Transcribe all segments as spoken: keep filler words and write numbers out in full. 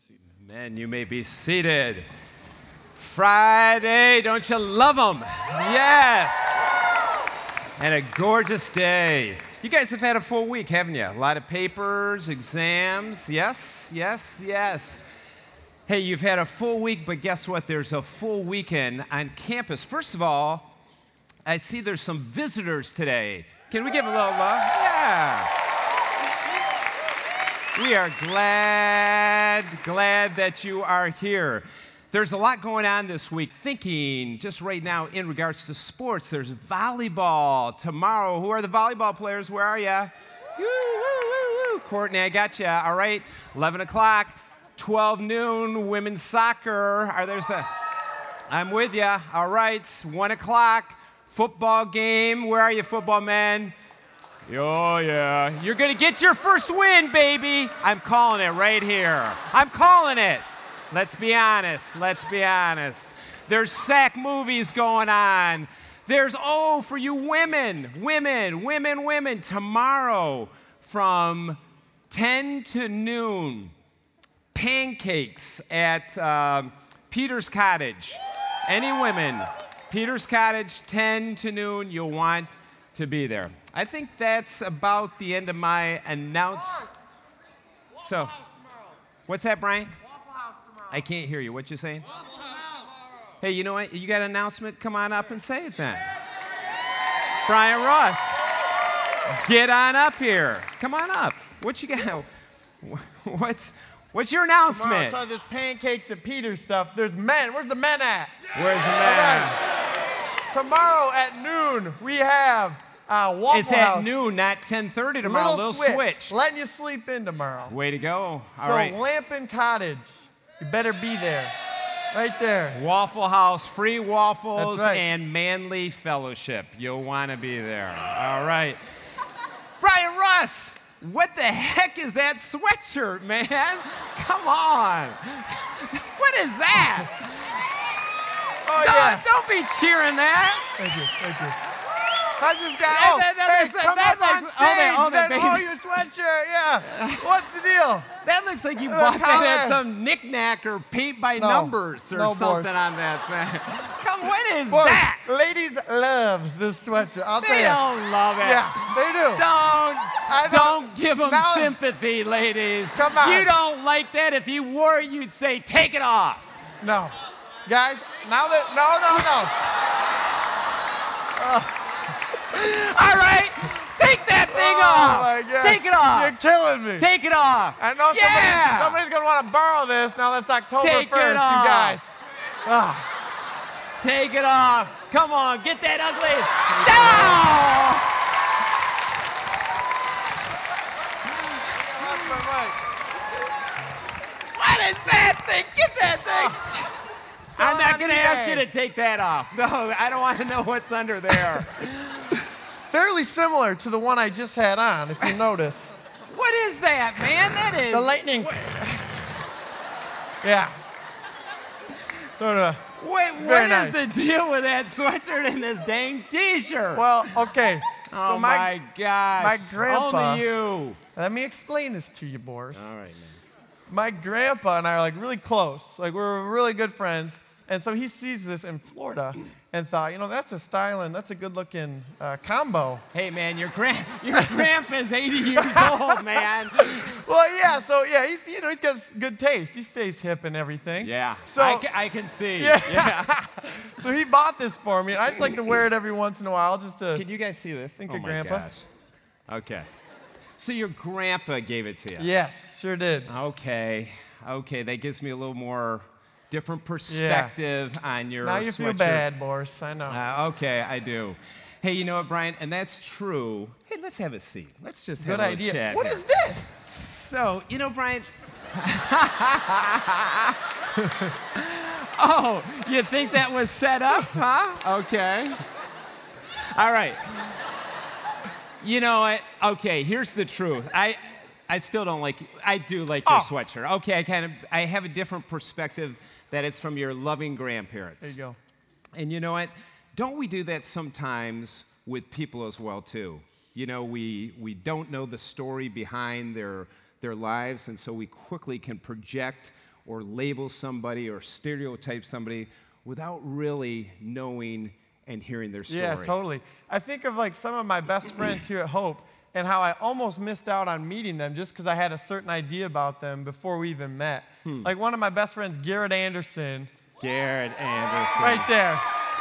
seated. Men, you may be seated. Friday, don't you love them? Yes. And a gorgeous day. You guys have had a full week, haven't you? A lot of papers, exams. Yes, yes, yes. Hey, you've had a full week, but guess what? There's a full weekend on campus. First of all, I see there's some visitors today. Can we give a little love? Yeah. We are glad, glad that you are here. There's a lot going on this week. Thinking just right now in regards to sports, there's volleyball tomorrow. Who are the volleyball players? Where are ya? Woo, woo, woo, woo. Courtney, I got you. All right, eleven o'clock, twelve noon, women's soccer. Are there some? I'm with you. All right, one o'clock, football game. Where are you, football men? Oh, yeah. You're going to get your first win, baby. I'm calling it right here. I'm calling it. Let's be honest. Let's be honest. There's sack movies going on. There's, oh, for you women, women, women, women, tomorrow from ten to noon, pancakes at uh, Peter's Cottage. Any women, Peter's Cottage, ten to noon, you'll want to be there. I think that's about the end of my announce. So, what's that, Brian? Waffle House tomorrow. I can't hear you. What you saying? Waffle House. Hey, you know what? You got an announcement? Come on up and say it then. Brian Ross, get on up here. Come on up. What you got? What's what's your announcement? Tomorrow, there's pancakes at Peter's stuff. There's men. Where's the men at? Where's the man? Tomorrow at noon, we have uh, Waffle It's House. at noon, not ten thirty tomorrow. Little, Little switch. switch. Letting you sleep in tomorrow. Way to go. All so right. Lampin Cottage, you better be there. Right there. Waffle House, free waffles, That's right. and manly fellowship. You'll want to be there. All right. Brian Russ, what the heck is that sweatshirt, man? Come on. What is that? Oh, don't, yeah. don't be cheering that. Thank you. Thank you. How's this guy? That- Oh, that- that hey, looks like- come that up on looks- stage, oh, that- oh, that then baby. oh, your sweatshirt, yeah. What's the deal? That looks like you The bought that at color. some knick-knack or paint by No. numbers or No, something boys. on that thing. Come, what is Boys, that? ladies love this sweatshirt. I'll tell They you. don't love it. Yeah, they do. Don't, I don't, don't- give them now- sympathy, ladies. Come on. You don't like that. If you wore it, you'd say, take it off. No. Guys, now that, no, no, no. All right, take that thing Oh, off. my gosh. Take it off. You're killing me. Take it off. I know somebody's, Yeah. somebody's going to want to borrow this now that's October Take it first, off. you guys. Ah. Take it off. Come on, get that ugly. No! Lost my mic. What is that thing? Get that thing. So I'm not on going to ask you eBay. to take that off. No, I don't want to know what's under there. Fairly similar to the one I just had on, if you notice. What is that, man? That is. The lightning. Yeah. Sort of. Wait, very what is nice. the deal with that sweatshirt and this dang T-shirt? Well, okay. oh so my, my, gosh. my grandpa- Only you. let me explain this to you, Boris. All right, man. My grandpa and I are like really close. Like we're really good friends. And so he sees this in Florida and thought, you know, that's a styling, that's a good looking uh, combo. Hey, man, your grand your grandpa's eighty years old, man. Well, yeah, so yeah, he's you know he's got s- good taste. He stays hip and everything. Yeah, So I, ca- I can see. yeah. yeah. So he bought this for me, and I just like to wear it every once in a while, just to. Can you guys see this? Think oh of my Grandpa. gosh. Okay. So your grandpa gave it to you. Yes, sure did. Okay. Okay, that gives me a little more different perspective on your Now you feel sweatshirt. bad, Boris. I know. Uh, okay, I do. Hey, you know what, Brian? And that's true. Hey, let's have a seat. Let's just have good a little idea. chat What here. is this? So, you know, Brian. Oh, you think that was set up, huh? Okay. All right. You know what? Okay, here's the truth. I, I still don't like. I do like your Oh. sweatshirt. Okay, I kind of. I have a different perspective that it's from your loving grandparents. There you go. And you know what? Don't we do that sometimes with people as well too? You know, we we don't know the story behind their their lives, and so we quickly can project or label somebody or stereotype somebody without really knowing and hearing their story. Yeah, totally. I think of like some of my best friends here at Hope and how I almost missed out on meeting them just because I had a certain idea about them before we even met. Hmm. Like one of my best friends, Garrett Anderson. Garrett Anderson. Right there.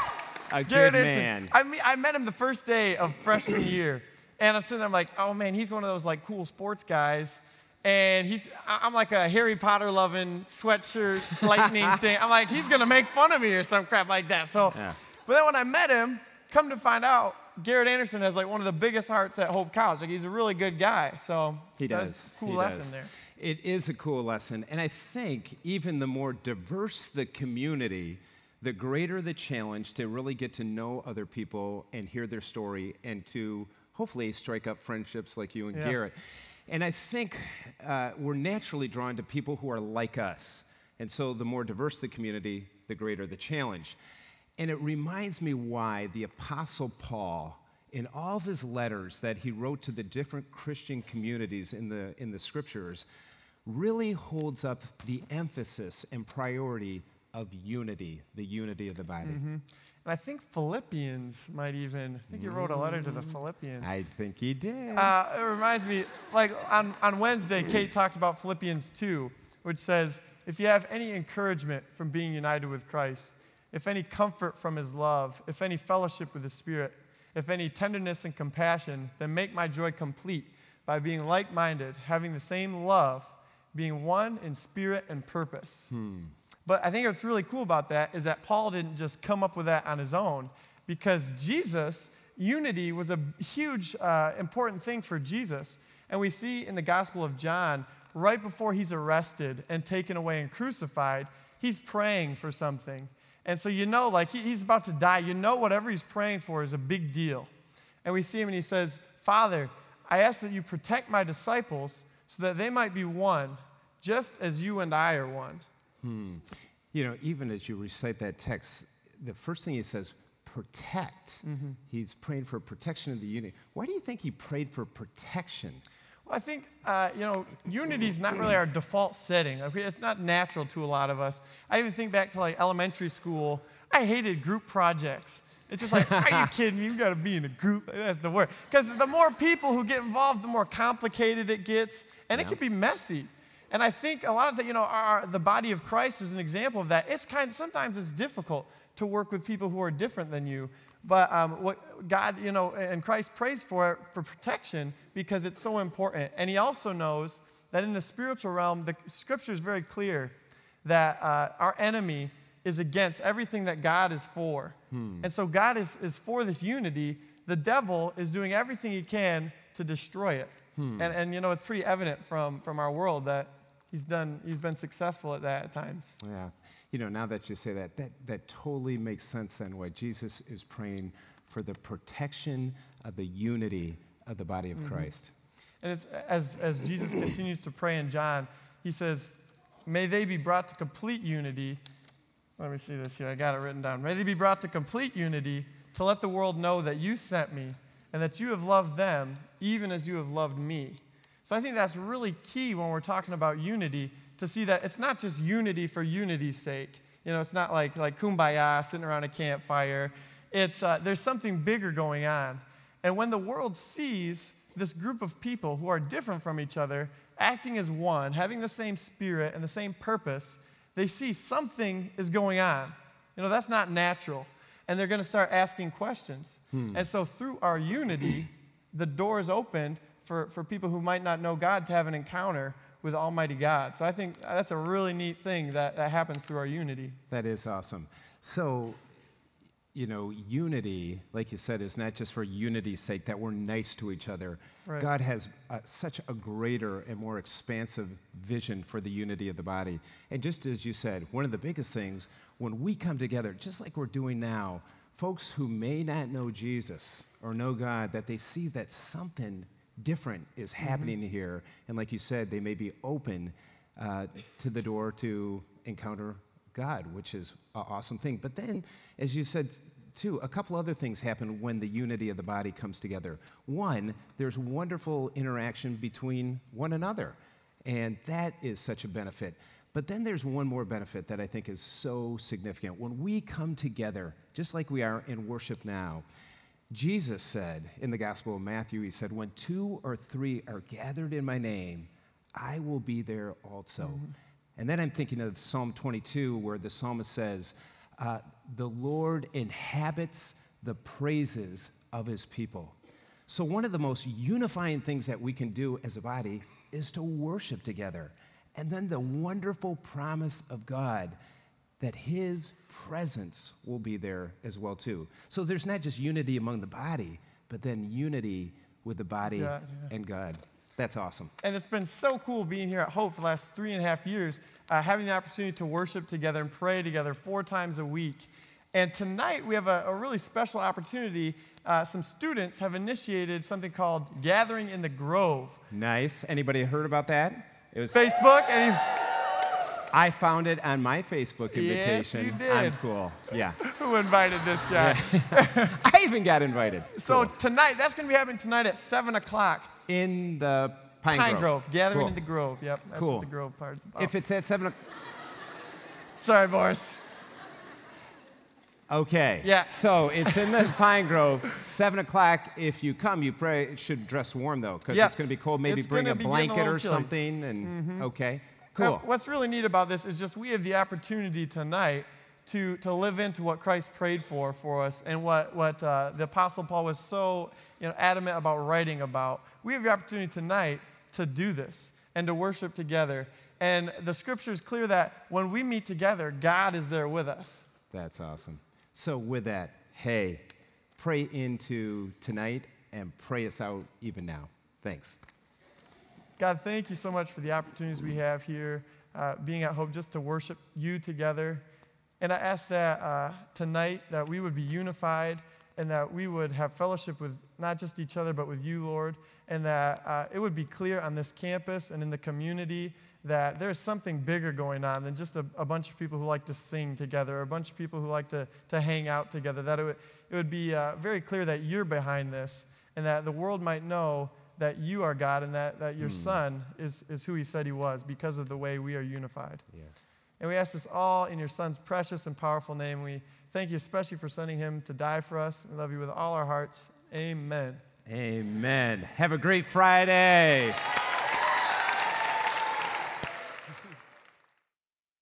A Garrett good Anderson. man. I, mean, I met him the first day of freshman year. And I'm sitting there, I'm like, oh man, he's one of those like cool sports guys. And he's, I'm like a Harry Potter loving sweatshirt lightning thing. I'm like, he's gonna make fun of me or some crap like that. So, yeah. But then when I met him, come to find out, Garrett Anderson has like one of the biggest hearts at Hope College. Like he's a really good guy. So he does. That's a cool he lesson does. there. It is a cool lesson. And I think even the more diverse the community, the greater the challenge to really get to know other people and hear their story and to hopefully strike up friendships like you and yeah. Garrett. And I think uh, we're naturally drawn to people who are like us. And so the more diverse the community, the greater the challenge. And it reminds me why the Apostle Paul, in all of his letters that he wrote to the different Christian communities in the, in the scriptures, really holds up the emphasis and priority of unity, the unity of the body. Mm-hmm. And I think Philippians might even, I think he wrote a letter to the Philippians. I think he did. Uh, it reminds me, like on, on Wednesday, Kate talked about Philippians two, which says, if you have any encouragement from being united with Christ, if any comfort from his love, if any fellowship with the Spirit, if any tenderness and compassion, then make my joy complete by being like-minded, having the same love, being one in spirit and purpose. Hmm. But I think what's really cool about that is that Paul didn't just come up with that on his own, because Jesus, unity was a huge, uh, important thing for Jesus. And we see in the Gospel of John, right before he's arrested and taken away and crucified, he's praying for something. And so you know, like, he, he's about to die. You know whatever he's praying for is a big deal. And we see him and he says, Father, I ask that you protect my disciples so that they might be one, just as you and I are one. Hmm. You know, even as you recite that text, the first thing he says, protect. Mm-hmm. He's praying for protection of the unity. Why do you think he prayed for protection? Well, I think, uh, you know, unity is not really our default setting. Okay? It's not natural to a lot of us. I even think back to, like, elementary school. I hated group projects. It's just like, are you kidding me? You got to be in a group. That's the word. Because the more people who get involved, the more complicated it gets, and yeah. it can be messy. And I think a lot of the, you know, our, the body of Christ is an example of that. It's kind of, sometimes it's difficult to work with people who are different than you. But um, what God, you know, and Christ prays for, for protection because it's so important. And he also knows that in the spiritual realm, the scripture is very clear that uh, our enemy is against everything that God is for. Hmm. And so God is, is for this unity. The devil is doing everything he can to destroy it. Hmm. And, and, you know, it's pretty evident from, from our world that he's done, he's been successful at that at times. Yeah. You know, now that you say that, that, that totally makes sense then why Jesus is praying for the protection of the unity of the body of mm-hmm. Christ. And it's, as, as Jesus continues to pray in John, he says, may they be brought to complete unity. Let me see this here. I got it written down. May they be brought to complete unity to let the world know that you sent me and that you have loved them even as you have loved me. So I think that's really key when we're talking about unity, to see that it's not just unity for unity's sake. You know, it's not like, like kumbaya, sitting around a campfire. It's, uh, there's something bigger going on. And when the world sees this group of people who are different from each other, acting as one, having the same spirit and the same purpose, they see something is going on. You know, that's not natural. And they're going to start asking questions. Hmm. And so through our unity, the door is opened for, for people who might not know God to have an encounter with Almighty God. So I think that's a really neat thing that, that happens through our unity. That is awesome. So, you know, unity, like you said, is not just for unity's sake, that we're nice to each other. Right. God has uh, such a greater and more expansive vision for the unity of the body. And just as you said, one of the biggest things, when we come together, just like we're doing now, folks who may not know Jesus or know God, that they see that something different is happening mm-hmm. here. And like you said, they may be open uh, to the door to encounter God, which is an awesome thing. But then, as you said, too, a couple other things happen when the unity of the body comes together. One, there's wonderful interaction between one another, and that is such a benefit. But then there's one more benefit that I think is so significant. When we come together, just like we are in worship now, Jesus said in the Gospel of Matthew, he said, when two or three are gathered in my name, I will be there also. Mm-hmm. And then I'm thinking of Psalm twenty-two, where the psalmist says, uh, the Lord inhabits the praises of his people. So one of the most unifying things that we can do as a body is to worship together. And then the wonderful promise of God that his presence will be there as well too. So there's not just unity among the body, but then unity with the body yeah, yeah. and God. That's awesome. And it's been so cool being here at Hope for the last three and a half years, uh, having the opportunity to worship together and pray together four times a week. And tonight we have a, a really special opportunity. Uh, some students have initiated something called Gathering in the Grove. Nice. Anybody heard about that? It was Facebook. Any... I found it on my Facebook invitation. Yes, you did. I'm cool. Yeah. Who invited this guy? Yeah. I even got invited. So cool. tonight, that's going to be happening tonight at seven o'clock. In the Pine, Pine Grove. Grove. Gathering Cool. in the Grove. Yep. That's Cool. what the Grove part's about. If it's at seven o'clock. Sorry, Boris. Okay. Yeah. So it's in the Pine Grove, seven o'clock. If you come, you pray, should dress warm, though, because Yep. it's going to be cold. Maybe It's bring gonna a be getting a blanket little or chilly. something. And Mm-hmm. okay. Now, Cool. what's really neat about this is just we have the opportunity tonight to, to live into what Christ prayed for for us and what, what uh, the Apostle Paul was so you know, adamant about writing about. We have the opportunity tonight to do this and to worship together. And the scripture is clear that when we meet together, God is there with us. That's awesome. So with that, hey, pray into tonight and pray us out even now. Thanks. God, thank you so much for the opportunities we have here, uh, being at Hope, just to worship you together. And I ask that uh, tonight that we would be unified and that we would have fellowship with not just each other, but with you, Lord, and that uh, it would be clear on this campus and in the community that there's something bigger going on than just a, a bunch of people who like to sing together, or a bunch of people who like to, to hang out together, that it would, it would be uh, very clear that you're behind this and that the world might know that you are God and that, that your mm. Son is, is who he said he was because of the way we are unified. Yes. And we ask this all in your Son's precious and powerful name. We thank you especially for sending him to die for us. We love you with all our hearts. Amen. Amen. Have a great Friday.